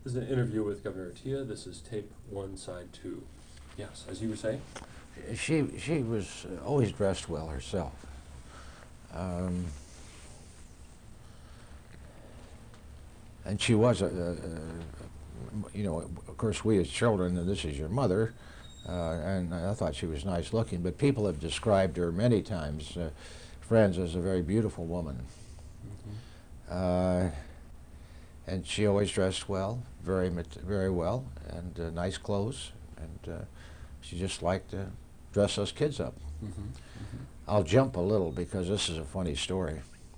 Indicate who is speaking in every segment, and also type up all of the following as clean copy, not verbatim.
Speaker 1: This is an interview with Governor Attia. This is tape 1, side 2. Yes, as you were saying?
Speaker 2: She was always dressed well herself. And she was you know, of course we as children, and this is your mother, and I thought she was nice looking, but people have described her many times, friends, as a very beautiful woman.
Speaker 1: Mm-hmm.
Speaker 2: And she always dressed well, very well, and nice clothes, and she just liked to dress us kids up.
Speaker 1: Mm-hmm. Mm-hmm.
Speaker 2: I'll jump a little because this is a funny story.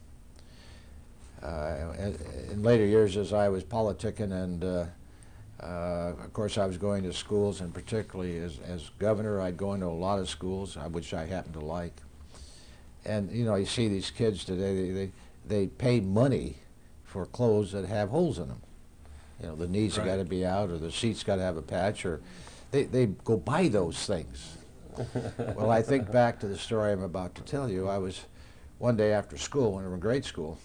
Speaker 2: In later years, as I was politicking, and of course I was going to schools, and particularly as governor, I'd go into a lot of schools, which I happen to like. And you know, you see these kids today, they pay money for clothes that have holes in them. You know, the knees have got to be out, or the seat's got to have a patch, or they go buy those things. Well, I think back to the story I'm about to tell you. I was one day after school, when we were in grade school,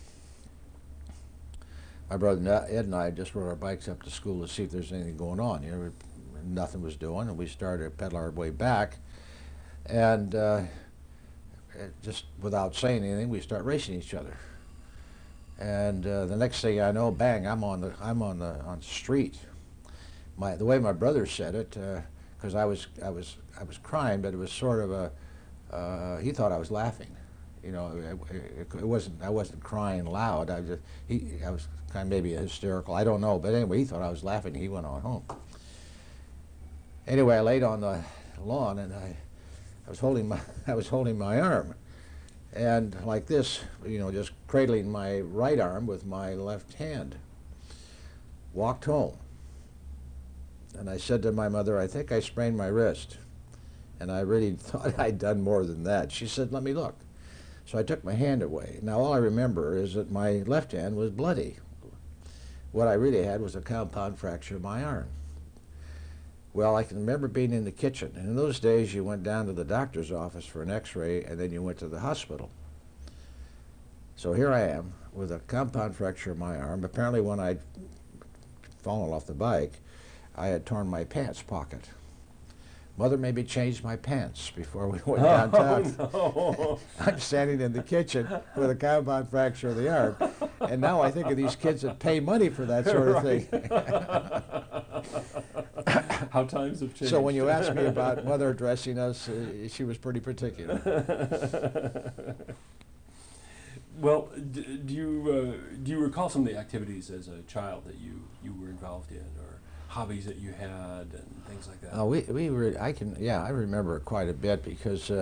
Speaker 2: my brother Ed and I just rode our bikes up to school to see if there's anything going on. You know, nothing was doing, and we started to pedal our way back, and just without saying anything, we start racing each other. And the next thing I know, bang! I'm on the street. The way my brother said it, because I was crying, but it was sort of a he thought I was laughing. You know, I wasn't crying loud. I was kind of maybe hysterical. I don't know, but anyway, he thought I was laughing. He went on home. Anyway, I laid on the lawn, and I was holding my arm, and like this, you know, just cradling my right arm with my left hand. Walked home, and I said to my mother, "I think I sprained my wrist," and I really thought I'd done more than that. She said, "Let me look." So I took my hand away. Now all I remember is that my left hand was bloody. What I really had was a compound fracture of my arm. Well, I can remember being in the kitchen, and in those days you went down to the doctor's office for an x-ray, and then you went to the hospital. So here I am with a compound fracture of my arm. Apparently when I'd fallen off the bike, I had torn my pants pocket. Mother made me change my pants before we went downtown.
Speaker 1: Oh, no.
Speaker 2: I'm standing in the kitchen with a compound fracture of the arm, and now I think of these kids that pay money for that sort of thing.
Speaker 1: How times have changed.
Speaker 2: So when you ask me about mother dressing us, she was pretty particular.
Speaker 1: Well, do you recall some of the activities as a child that you were involved in, or hobbies that you had and things like that?
Speaker 2: I remember quite a bit because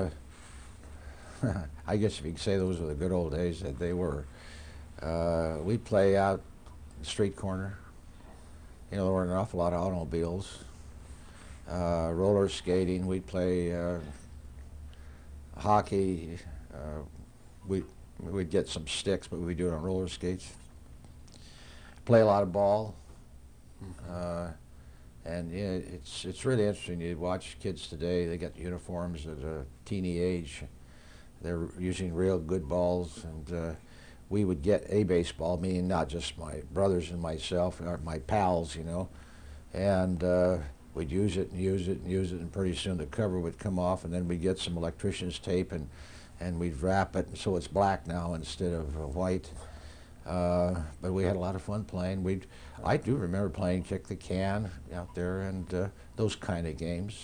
Speaker 2: I guess if you could say those were the good old days, that they were. We'd play out the street corner. You know, there weren't an awful lot of automobiles. Roller skating, we'd play hockey. We'd get some sticks, but we'd do it on roller skates. Play a lot of ball. And yeah, it's really interesting. You watch kids today, they get uniforms at a teeny age. They're using real good balls, and we would get a baseball, meaning not just my brothers and myself, or my pals, you know, and we'd use it and use it and use it, and pretty soon the cover would come off, and then we'd get some electrician's tape, and we'd wrap it so it's black now instead of white. But we had a lot of fun playing. I do remember playing kick the can out there, and those kind of games.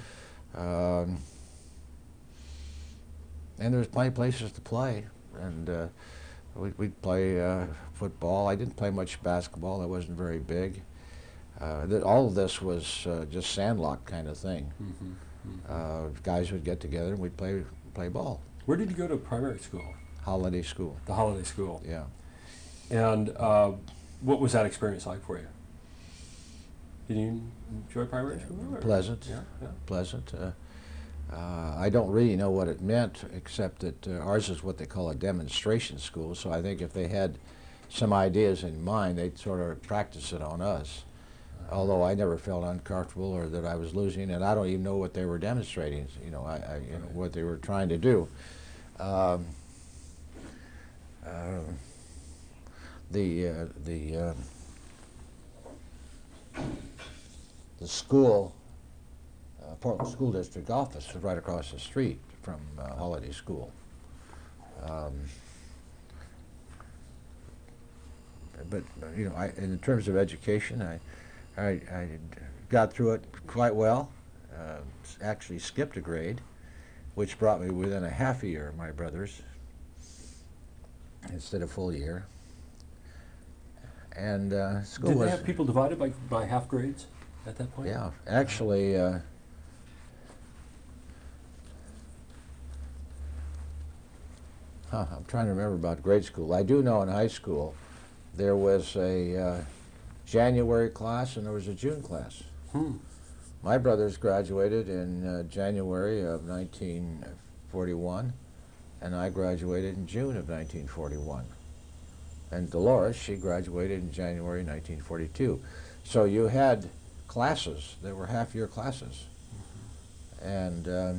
Speaker 2: And there was plenty of places to play, and we'd play football. I didn't play much basketball. I wasn't very big. All of this was just sandlot kind of thing. Guys would get together and we'd play ball.
Speaker 1: Where did you go to primary school?
Speaker 2: Holiday school.
Speaker 1: The Holiday School.
Speaker 2: Yeah.
Speaker 1: And what was that experience like for you? Did you enjoy primary school? Or?
Speaker 2: Pleasant.
Speaker 1: Yeah, yeah.
Speaker 2: Pleasant. I don't really know what it meant, except that ours is what they call a demonstration school, so I think if they had some ideas in mind, they'd sort of practice it on us. Although I never felt uncomfortable or that I was losing, and I don't even know what they were demonstrating, you know, what they were trying to do. the school, Portland School District office was right across the street from Holiday School. Um, but you know, in terms of education, I got through it quite well. Actually skipped a grade, which brought me within a half a year of my brothers instead of full year. And school
Speaker 1: Did
Speaker 2: was...
Speaker 1: they have people divided by half grades at that point?
Speaker 2: Yeah, actually, I'm trying to remember about grade school. I do know in high school there was a January class and there was a June class. My brothers graduated in January of 1941, and I graduated in June of 1941. And Dolores, she graduated in January 1942. So you had classes that were half-year classes. And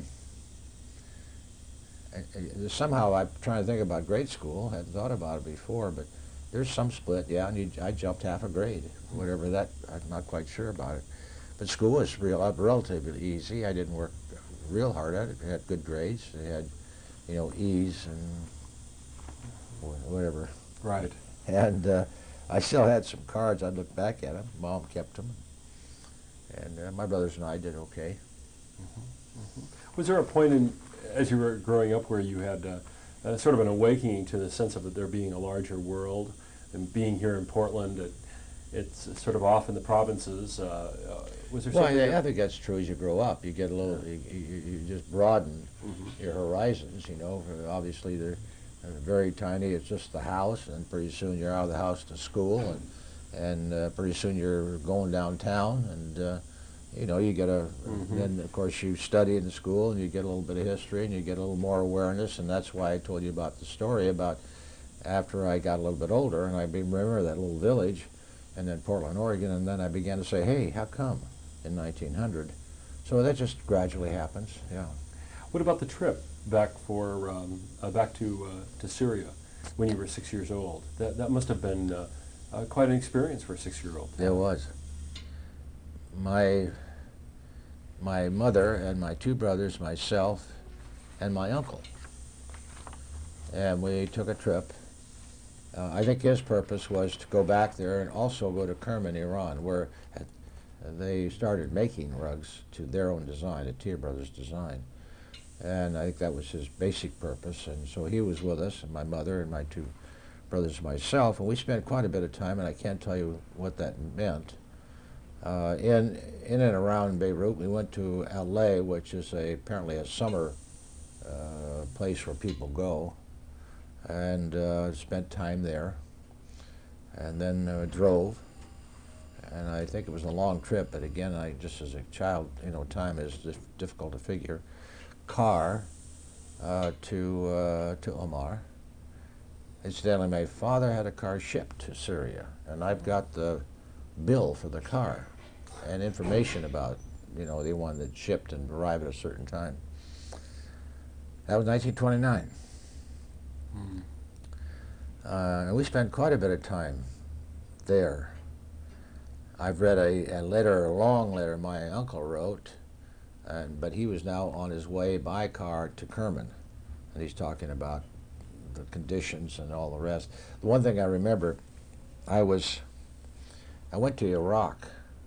Speaker 2: somehow I'm trying to think about grade school. I hadn't thought about it before, but there's some split, yeah, and I jumped half a grade, whatever that, I'm not quite sure about it. But school was relatively easy. I didn't work real hard at it. I had good grades. I had, you know, E's and whatever.
Speaker 1: Right.
Speaker 2: And I still had some cards. I'd look back at them. Mom kept them. And my brothers and I did okay.
Speaker 1: Was there a point in, as you were growing up, where you had sort of an awakening to the sense of there being a larger world, and being here in Portland, it's sort of off in the provinces? Was there
Speaker 2: Well,
Speaker 1: something?
Speaker 2: I think that's true as you grow up. You get a little, you just broaden your horizons, you know. Obviously, they're very tiny. It's just the house, and pretty soon you're out of the house to school, and pretty soon you're going downtown, and you know, you get then of course you study in the school, and you get a little bit of history, and you get a little more awareness, and that's why I told you about the story about after I got a little bit older, and I remember that little village, and then Portland, Oregon, and then I began to say, hey, how come in 1900? So that just gradually happens, yeah.
Speaker 1: What about the trip back back to Syria when you were 6 years old? That must have been quite an experience for a 6-year-old.
Speaker 2: It was. My mother and my two brothers, myself, and my uncle. And we took a trip. I think his purpose was to go back there and also go to Kerman, Iran, where they started making rugs to their own design, the Tier Brothers design. And I think that was his basic purpose. And so he was with us, and my mother and my two brothers and myself, and we spent quite a bit of time, and I can't tell you what that meant. In and around Beirut, we went to LA, which is apparently a summer place where people go, and spent time there, and then drove. And I think it was a long trip, but again, just as a child, you know, time is difficult to figure. Car to Omar. Incidentally, my father had a car shipped to Syria, and I've got the bill for the car and information about, you know, the one that shipped and arrived at a certain time. That was 1929. And we spent quite a bit of time there. I've read a letter, a long letter my uncle wrote, but he was now on his way by car to Kerman, and he's talking about the conditions and all the rest. The one thing I remember, I went to Iraq,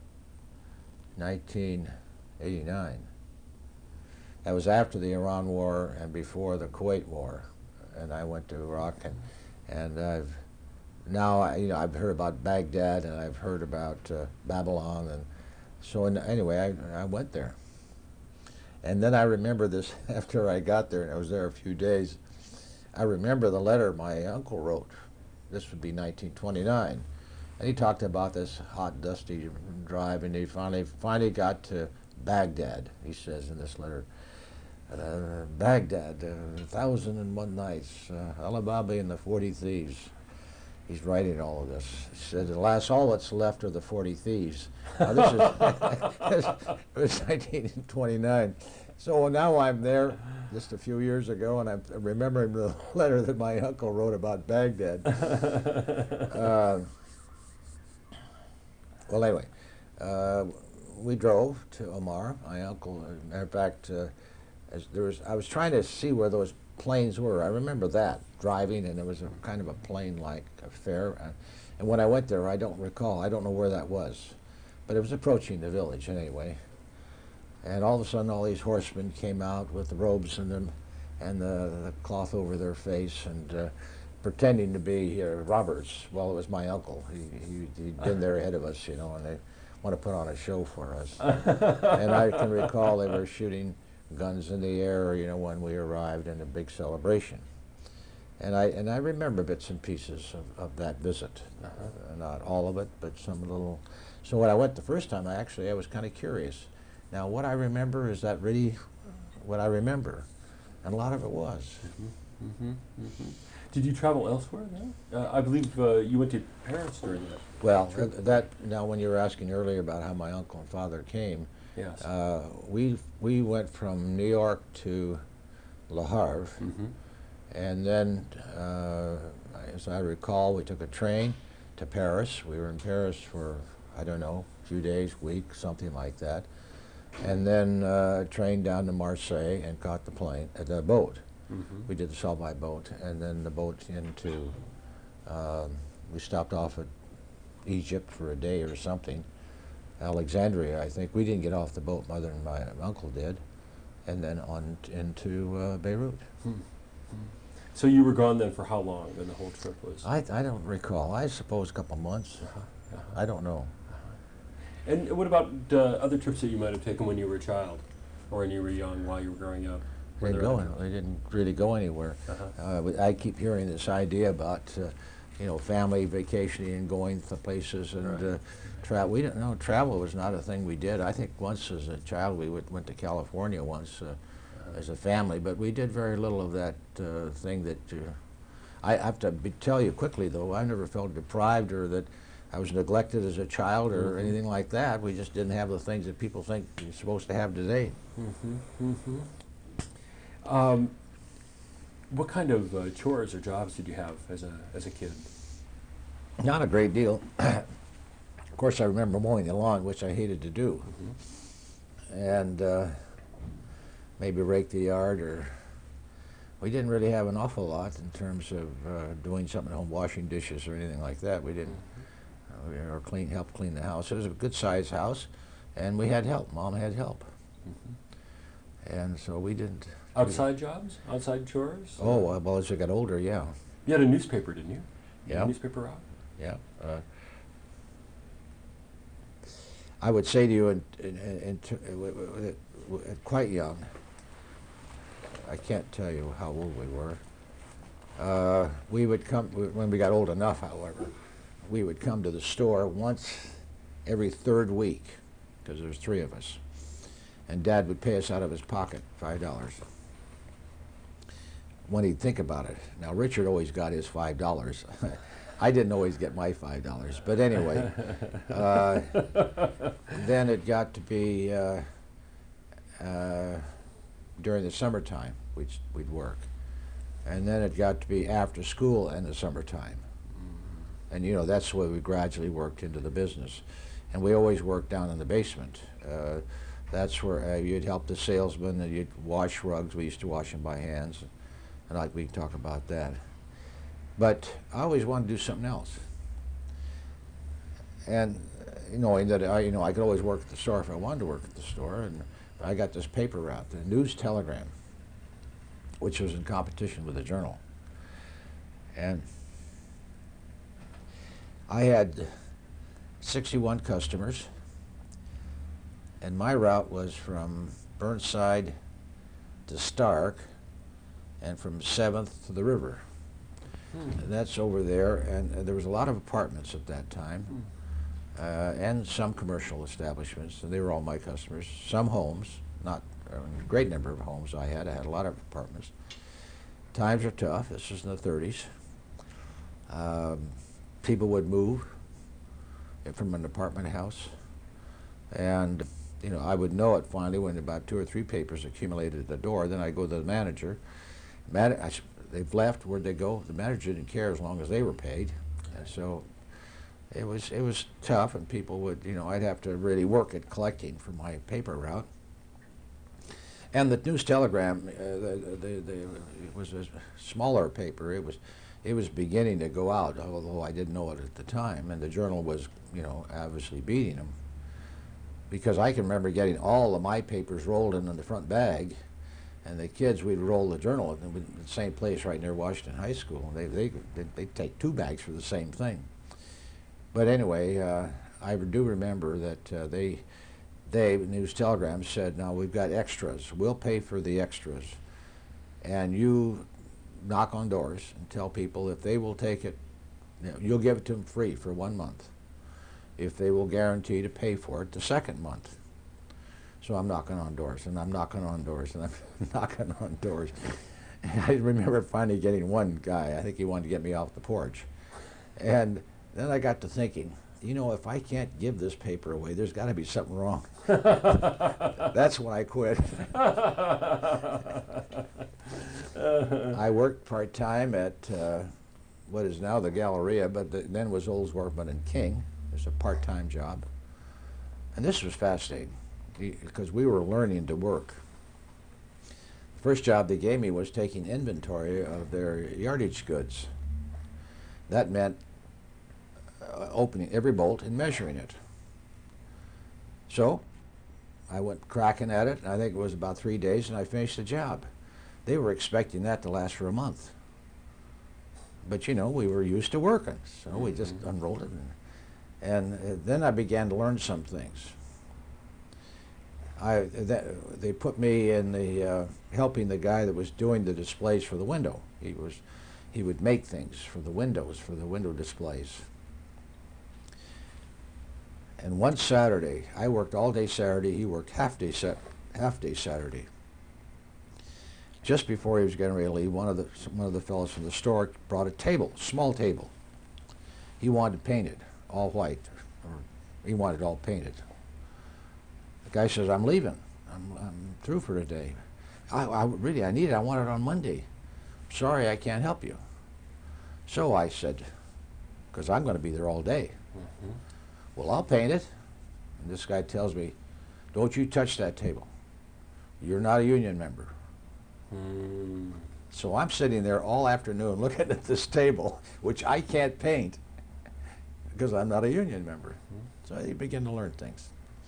Speaker 2: 1989. That was after the Iran War and before the Kuwait War, and I went to Iraq, and I've heard about Baghdad, and I've heard about Babylon, and so anyway, I went there. And then I remember this, after I got there, and I was there a few days, I remember the letter my uncle wrote. This would be 1929. And he talked about this hot, dusty drive, and he finally got to Baghdad, he says in this letter. Baghdad, 1,001 Nights, Ali Baba and the 40 Thieves. He's writing all of this. He said, alas, all that's left are the 40 thieves. Now, this was 1929. So now I'm there just a few years ago, and I'm remembering the letter that my uncle wrote about Baghdad. Well, anyway, we drove to Omar. My uncle, matter of fact, I was trying to see where those planes were. I remember that, driving, and there was a kind of a plane-like affair. And when I went there, I don't recall. I don't know where that was. But it was approaching the village anyway. And all of a sudden, all these horsemen came out with the robes and the cloth over their face and pretending to be robbers. Well, it was my uncle. He'd been there ahead of us, you know, and they want to put on a show for us. And I can recall they were shooting guns in the air, you know, when we arrived in a big celebration. And I remember bits and pieces of that visit. Not all of it, but some little. So when I went the first time, I was kind of curious. Now, what I remember, is that really what I remember? And a lot of it was.
Speaker 1: Did you travel elsewhere then? I believe you went to Paris during that.
Speaker 2: Well, now when you were asking earlier about how my uncle and father came,
Speaker 1: Yes.
Speaker 2: we went from New York to Le Havre, and then, as I recall, we took a train to Paris. We were in Paris for, I don't know, a few days, week, something like that. And then train down to Marseille and caught the boat. We did the sail by boat, and then the boat into, we stopped off at Egypt for a day or something. Alexandria, I think. We didn't get off the boat, mother and my uncle did, and then on into Beirut.
Speaker 1: So you were gone then for how long? Then the whole trip was?
Speaker 2: I don't recall. I suppose a couple months. I don't know.
Speaker 1: And what about other trips that you might have taken when you were a child, or when you were young, while you were growing up?
Speaker 2: They didn't really go anywhere. I keep hearing this idea about, you know, family vacationing and going to places and travel. We didn't know travel was not a thing we did. I think once as a child we went to California once as a family, but we did very little of that thing that. I have to tell you quickly though, I never felt deprived or that I was neglected as a child or anything like that. We just didn't have the things that people think you're supposed to have today.
Speaker 1: What kind of chores or jobs did you have as a kid?
Speaker 2: Not a great deal. Of course, I remember mowing the lawn, which I hated to do, and maybe rake the yard, or we didn't really have an awful lot in terms of doing something at home, washing dishes or anything like that. We didn't, or help clean the house. It was a good-sized house, and we had help. Mom had help, and so we didn't.
Speaker 1: Outside jobs? Outside chores?
Speaker 2: Oh, well, as I got older, yeah.
Speaker 1: You had a newspaper, didn't you?
Speaker 2: Yeah.
Speaker 1: A newspaper route?
Speaker 2: Yeah. I would say to you, quite young, I can't tell you how old we were. We would come, when we got old enough, however, we would come to the store once every third week, because there was 3 of us. And Dad would pay us out of his pocket $5. When he'd think about it. Now, Richard always got his $5. I didn't always get my $5. But anyway, then it got to be during the summertime, we'd work. And then it got to be after school in the summertime. And, you know, that's the way we gradually worked into the business. And we always worked down in the basement. That's where you'd help the salesman, and you'd wash rugs. We used to wash them by hands. And we can talk about that. But I always wanted to do something else. And knowing that I could always work at the store if I wanted to work at the store, and I got this paper route, the News Telegram, which was in competition with the Journal. And I had 61 customers, and my route was from Burnside to Stark, and from 7th to the river. And that's over there, and there was a lot of apartments at that time, and some commercial establishments, and they were all my customers. Some homes, not a great number of homes I had a lot of apartments. Times are tough. This was in the 30s. People would move from an apartment house, and you know, I would know it finally when about 2 or 3 papers accumulated at the door. Then I'd go to the manager. They've left, where'd they go? The manager didn't care as long as they were paid. And so it was tough, and people would, I'd have to really work at collecting for my paper route. And the News Telegram, it was a smaller paper. It was beginning to go out, although I didn't know it at the time. And the Journal was, obviously beating them, because I can remember getting all of my papers rolled in the front bag, and the kids, we'd roll the Journal in the same place right near Washington High School. They'd take 2 bags for the same thing. But anyway, I do remember that News Telegram said, "Now we've got extras. We'll pay for the extras, and you knock on doors and tell people if they will take it, you'll give it to them free for 1 month, if they will guarantee to pay for it the second month." So I'm knocking on doors, and I'm knocking on doors, and I'm knocking on doors. And I remember finally getting one guy. I think he wanted to get me off the porch. And then I got to thinking, if I can't give this paper away, there's got to be something wrong. That's when I quit. I worked part-time at what is now the Galleria, but then was Olds, Workman and King. It was a part-time job. And this was fascinating, because we were learning to work. The first job they gave me was taking inventory of their yardage goods. That meant opening every bolt and measuring it. So I went cracking at it, and I think it was about 3 days, and I finished the job. They were expecting that to last for a month. But we were used to working, so we just unrolled it. And then I began to learn some things. They put me in the helping the guy that was doing the displays for the window. He would make things for the windows, for the window displays. And one Saturday, I worked all day Saturday. He worked half day Saturday. Just before he was getting ready to leave, one of the fellows from the store brought a table, small table. He wanted painted all white, or he wanted all painted. The guy says, "I'm leaving. I'm through for today. I need it. I want it on Monday. Sorry, I can't help you." So I said, because I'm going to be there all day. "Well, I'll paint it." And this guy tells me, "Don't you touch that table. You're not a union member." So I'm sitting there all afternoon looking at this table, which I can't paint because I'm not a union member. So you begin to learn things.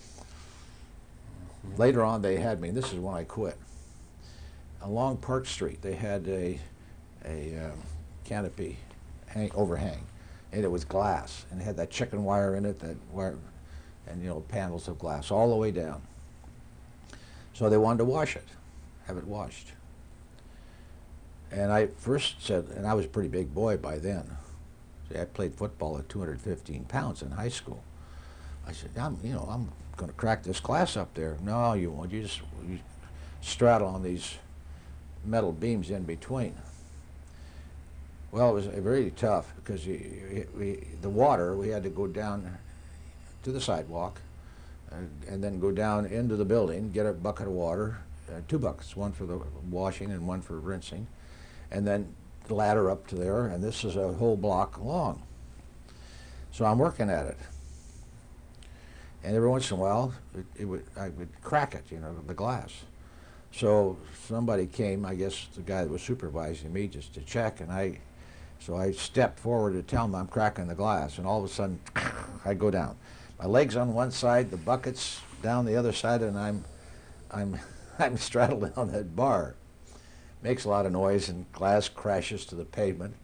Speaker 2: Later on, they had me, and this is when I quit. Along Park Street, they had a canopy overhang, and it was glass, and it had that chicken wire in it, and panels of glass all the way down. So they wanted to wash it, have it washed. And I first said, and I was a pretty big boy by then. See, I played football at 215 pounds in high school. I said, I'm going to crack this glass up there." "No, you won't. You straddle on these metal beams in between." Well, it was very tough, because the water, we had to go down to the sidewalk and then go down into the building, get a bucket of water, 2 buckets, one for the washing and one for rinsing, and then the ladder up to there, and this is a whole block long. So I'm working at it. And every once in a while, I would crack it, the glass. So somebody came, I guess the guy that was supervising me, just to check, and so I stepped forward to tell him I'm cracking the glass, and all of a sudden, I go down. My legs on one side, the bucket's down the other side, and I'm straddled on that bar. Makes a lot of noise, and glass crashes to the pavement.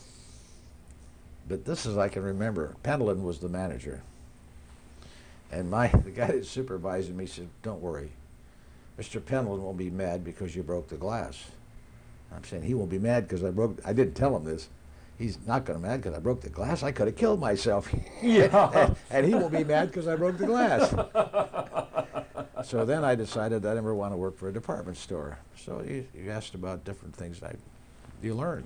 Speaker 2: But this is, I can remember, Pendleton was the manager. And the guy that's supervising me said, "Don't worry. Mr. Pendleton won't be mad because you broke the glass." I'm saying, he won't be mad because I didn't tell him this. He's not going to be mad because I broke the glass. I could have killed myself.
Speaker 1: Yeah.
Speaker 2: and he won't be mad because I broke the glass. So then I decided I never want to work for a department store. So you asked about different things you learn.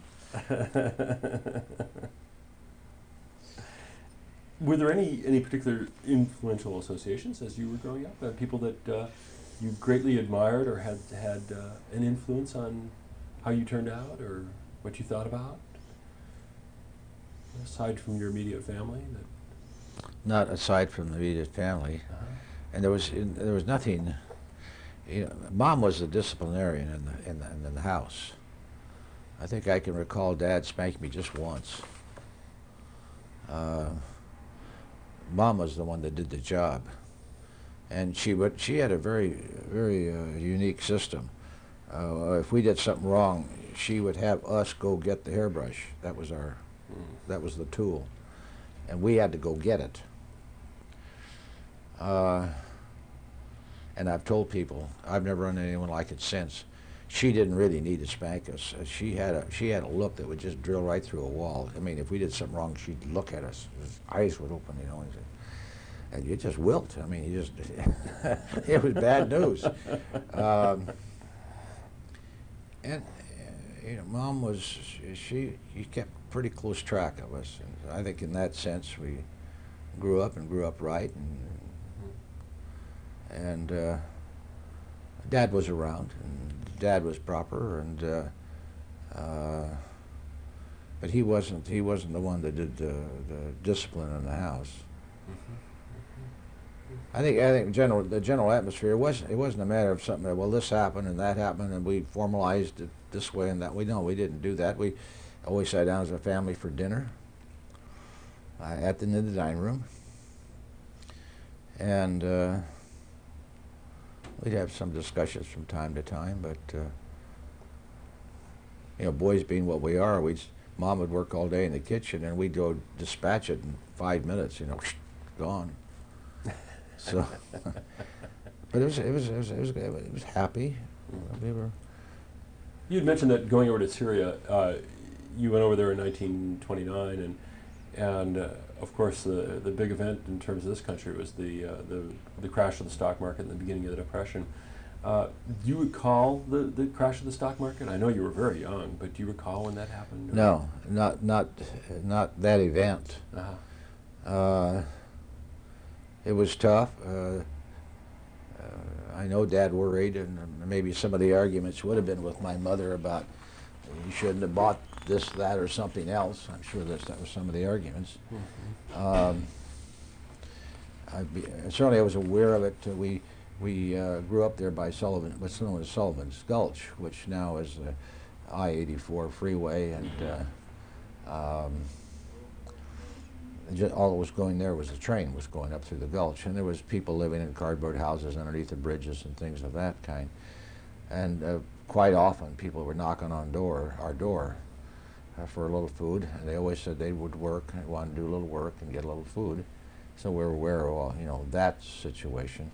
Speaker 1: Were there any particular influential associations as you were growing up? People that you greatly admired or had an influence on how you turned out or what you thought about? aside from your immediate family?
Speaker 2: Not aside from the immediate family.
Speaker 1: Uh-huh.
Speaker 2: And there was nothing. You know, Mom was the disciplinarian in the house. I think I can recall Dad spanking me just once. Mom was the one that did the job, and she had a very unique system. If we did something wrong, she would have us go get the hairbrush. That was the tool, and we had to go get it. And I've told people, I've never run into anyone like it since. She didn't really need to spank us. She had a look that would just drill right through a wall. I mean, if we did something wrong, she'd look at us. His eyes would open, you know, and you just wilt. I mean, you just, it was bad news. And you know, Mom was, she kept pretty close track of us. And I think in that sense, we grew up right, and Dad was around, and Dad was proper, and but he wasn't the one that did the discipline in the house. I think the general atmosphere it wasn't a matter of something that, well, this happened and that happened and we formalized it this way and that way. No, we didn't do that. We always sat down as a family for dinner in the dining room, and we'd have some discussions from time to time. But you know, boys being what we are, Mom would work all day in the kitchen and we'd go dispatch it in 5 minutes. You know, gone. So, but it was happy. We were.
Speaker 1: You'd mentioned that going over to Syria, you went over there in 1929, and of course the big event in terms of this country was the crash of the stock market in the beginning of the Depression. Do you recall the crash of the stock market? I know you were very young, but do you recall when that happened?
Speaker 2: No, not that event.
Speaker 1: Uh-huh.
Speaker 2: It was tough. I know Dad worried, and maybe some of the arguments would have been with my mother about you shouldn't have bought this, that, or something else. I'm sure that was some of the arguments.
Speaker 1: Mm-hmm.
Speaker 2: Certainly I was aware of it. We grew up there by what's known as Sullivan's Gulch, which now is the I-84 freeway, and all that was going there was a train was going up through the gulch, and there was people living in cardboard houses underneath the bridges and things of that kind. And quite often people were knocking on our door for a little food, and they always said they would work and wanted to do a little work and get a little food. So we were aware of that situation.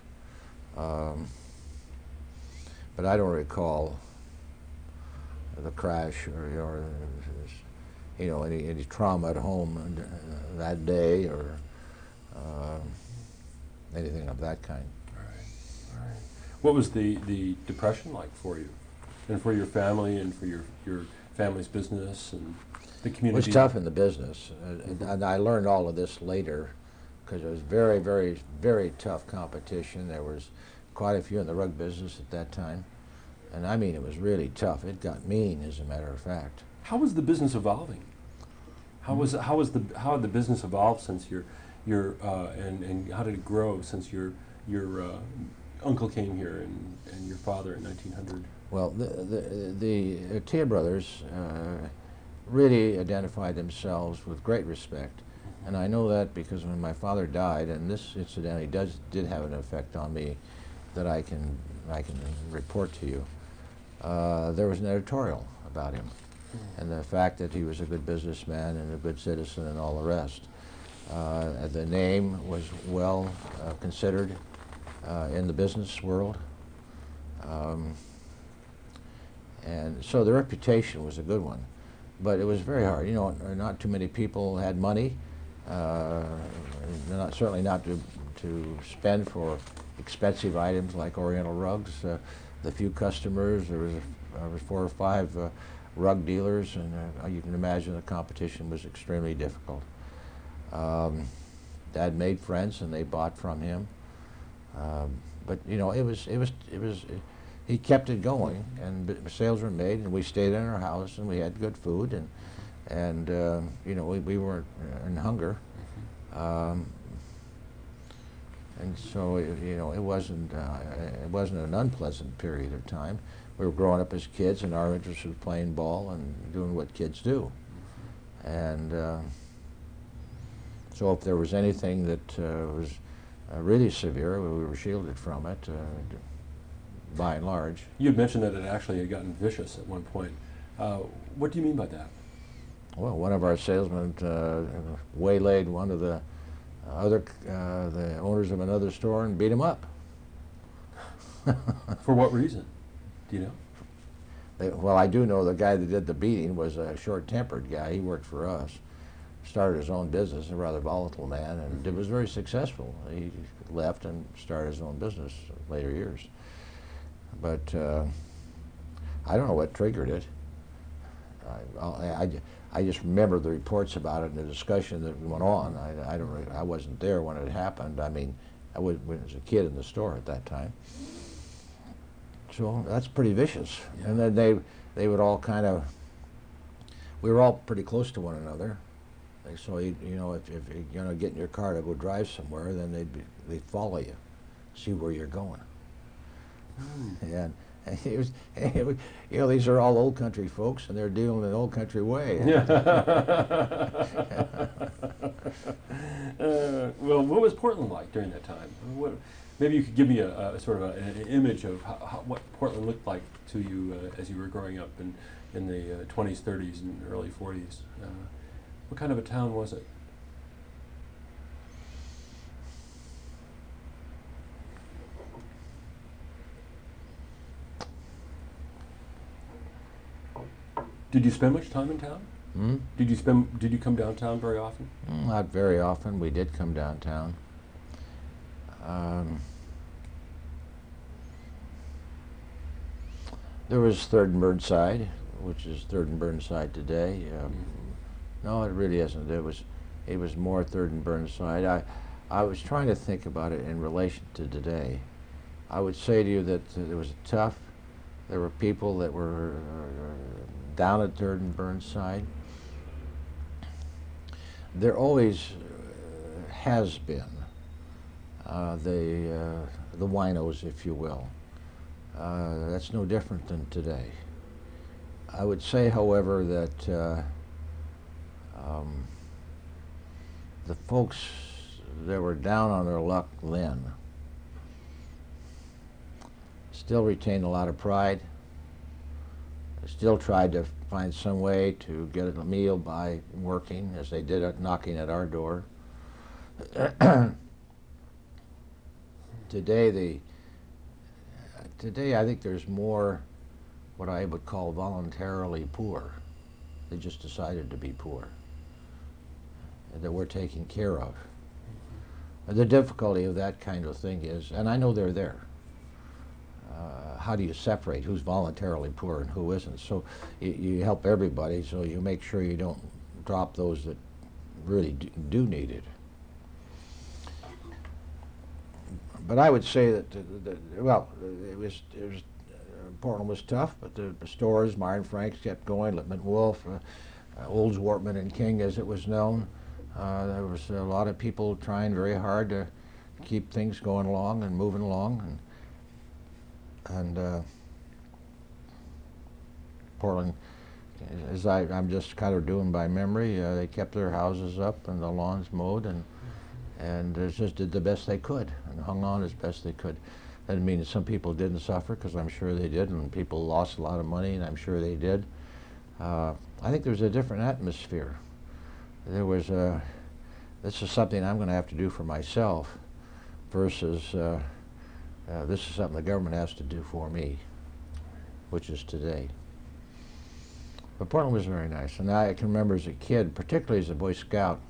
Speaker 2: But I don't recall the crash or any trauma at home that day or anything of that kind.
Speaker 1: All right. What was the Depression like for you, and for your family, and for your family's business and the community?
Speaker 2: It was tough in the business, and I learned all of this later because it was very, very, very tough competition. There was quite a few in the rug business at that time, and I mean it was really tough. It got mean, as a matter of fact.
Speaker 1: How was the business evolving? How had the business evolved since and how did it grow since your uncle came here and your father in 1900?
Speaker 2: Well, the Tia brothers really identified themselves with great respect, and I know that because when my father died, and this incidentally did have an effect on me that I can report to you. There was an editorial about him, and the fact that he was a good businessman and a good citizen and all the rest. The name was well considered in the business world, and so the reputation was a good one. But it was very hard. You know, not too many people had money, certainly not to spend for expensive items like Oriental rugs. The few customers, there was 4 or 5 rug dealers, and you can imagine the competition was extremely difficult. Dad made friends, and they bought from him. But you know, he kept it going, and sales were made, and we stayed in our house, and we had good food, and you know, we weren't in hunger. Um, and so, you know, it wasn't an unpleasant period of time. We were growing up as kids, and our interest was playing ball and doing what kids do. And so if there was anything that was really severe, we were shielded from it, by and large.
Speaker 1: You had mentioned that it actually had gotten vicious at one point. What do you mean by that?
Speaker 2: Well, one of our salesmen waylaid one of the the owners of another store and beat him up.
Speaker 1: For what reason? Do you know?
Speaker 2: Well, I do know the guy that did the beating was a short-tempered guy. He worked for us, started his own business, a rather volatile man, and it was very successful. He left and started his own business in later years. But I don't know what triggered it. I just remember the reports about it and the discussion that went on. I wasn't there when it happened. I mean, I was a kid in the store at that time. So that's pretty vicious.
Speaker 1: Yeah.
Speaker 2: And then they would all kind of, we were all pretty close to one another. So you know, if you're gonna get in your car to go drive somewhere, then they'd follow you, see where you're going. And it was, you know, these are all old country folks, and they're dealing in an old country way.
Speaker 1: Well, what was Portland like during that time? Maybe you could give me a sort of an image of what Portland looked like to you as you were growing up in the 20s, 30s, and early 40s. What kind of a town was it? Did you spend much time in town?
Speaker 2: Hmm?
Speaker 1: Did you come downtown very often?
Speaker 2: Not very often. We did come downtown. There was 3rd and Burnside, which is 3rd and Burnside today. No, it really isn't. It was more 3rd and Burnside. I was trying to think about it in relation to today. I would say to you that it was tough. There were people that were down at 3rd and Burnside. There always has been the winos, if you will. That's no different than today. I would say, however, that the folks that were down on their luck then still retained a lot of pride, still tried to find some way to get a meal by working, as they did at knocking at our door. Today I think there's more what I would call voluntarily poor. They just decided to be poor, that we're taken care of. The difficulty of that kind of thing is, and I know they're there, how do you separate who's voluntarily poor and who isn't? So you help everybody, so you make sure you don't drop those that really do need it. But I would say that, well, Portland was tough, but the stores, Meyer and Frank's kept going, Lippmann Wolf, Olds, Wortman and King, as it was known. There was a lot of people trying very hard to keep things going along and moving along, and Portland, as I'm just kind of doing by memory, they kept their houses up and the lawns mowed, and just did the best they could and hung on as best they could. That didn't mean that some people didn't suffer, because I'm sure they did, and people lost a lot of money, and I'm sure they did. I think there was a different atmosphere. There was this is something I'm going to have to do for myself versus this is something the government has to do for me, which is today. But Portland was very nice, and I can remember as a kid, particularly as a Boy Scout,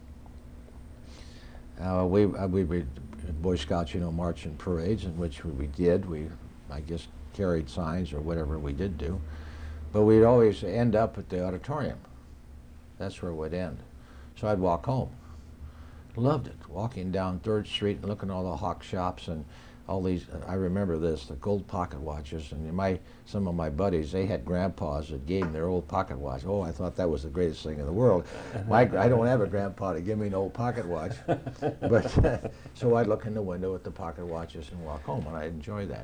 Speaker 2: we Boy Scouts, you know, march in parades, in which we did. I guess, carried signs or whatever we did do. But we'd always end up at the auditorium. That's where it would end. So I'd walk home. Loved it, walking down 3rd Street and looking at all the hawk shops and all these, I remember this, the gold pocket watches, and some of my buddies, they had grandpas that gave them their old pocket watch. Oh, I thought that was the greatest thing in the world. I don't have a grandpa to give me an old pocket watch, but so I'd look in the window at the pocket watches and walk home, and I'd enjoy that.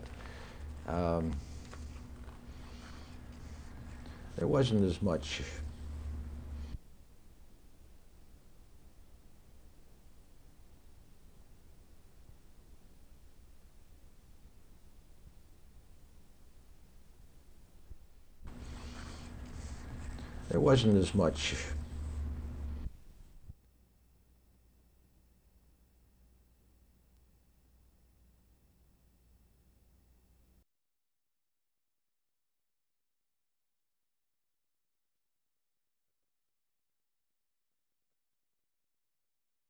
Speaker 2: There wasn't as much. There wasn't as much